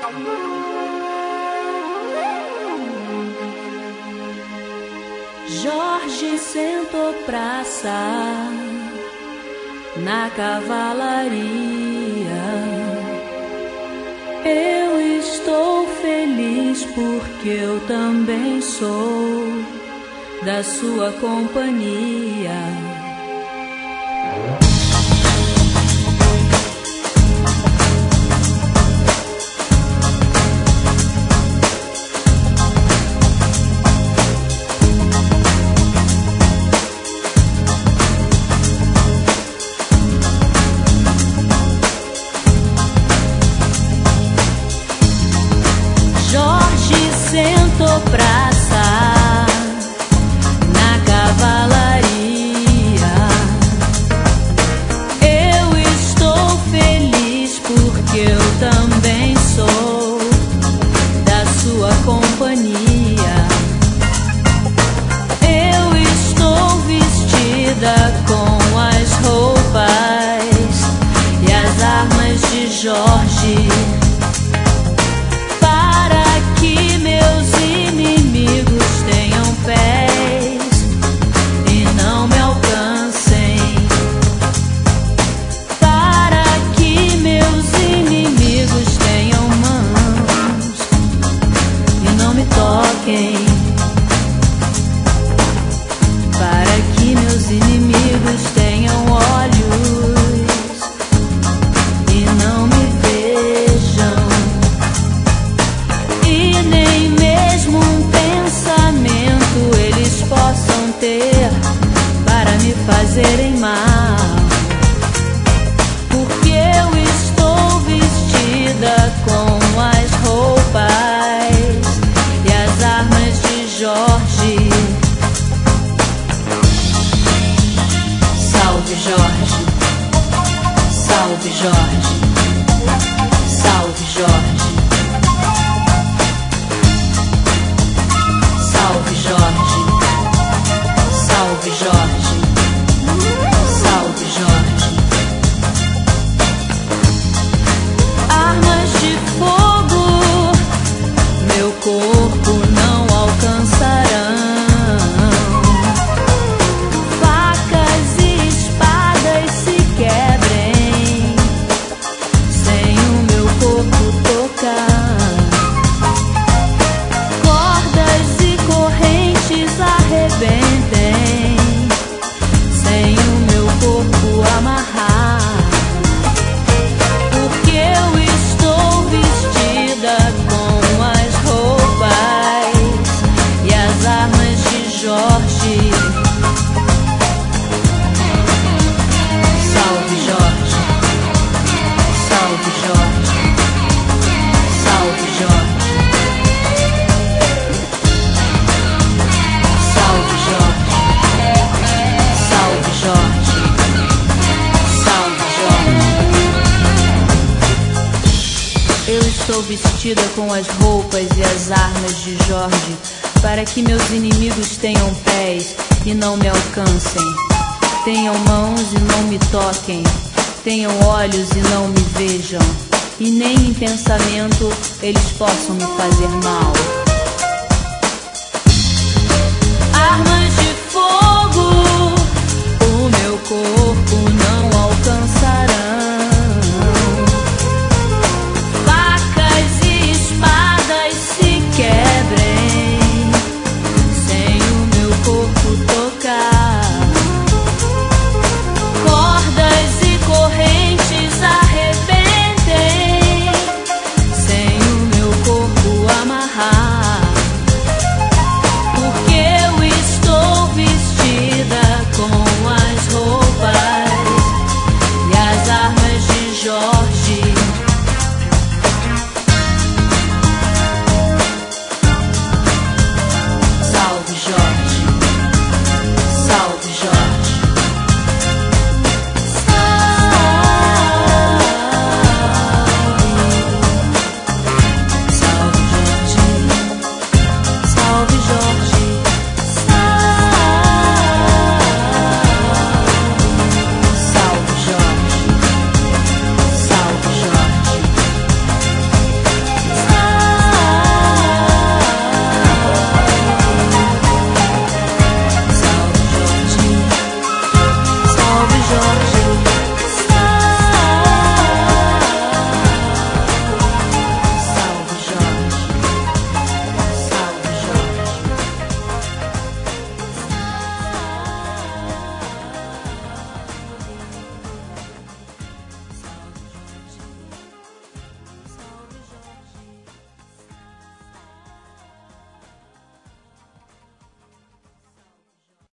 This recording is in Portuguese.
Jorge sentou pra assar na cavalaria. Eu estou feliz porque eu também sou da sua companhia. Sentou pra assar na cavalaria. Eu estou feliz porque eu também sou da sua companhia. Eu estou vestida com as roupas e as armas de Jorge, meus inimigos tenham pés e não me alcancem, para que meus inimigos tenham mãos e não me toquem, para que meus inimigos tenham olhos e não me vejam. E nem mesmo um pensamento eles possam ter para me fazerem mal, porque eu estou vestida com as roupas e as armas de Jorge. Salve Jorge, salve Jorge, salve Jorge. Salve Jorge, salve Jorge, salve Jorge. Armas de fogo meu corpo não alcançarão. Facas e espadas se quebrem sem o meu corpo tocar. Arrebentem sem o meu corpo amarrar, porque eu estou vestida com as roupas e as armas de Jorge. Salve Jorge, salve Jorge, salve Jorge. Eu estou vestida com as roupas e as armas de Jorge, para que meus inimigos tenham pés e não me alcancem, tenham mãos e não me toquem, tenham olhos e não me vejam, e nem em pensamento eles possam me fazer mal. Armas de fogo, o meu corpo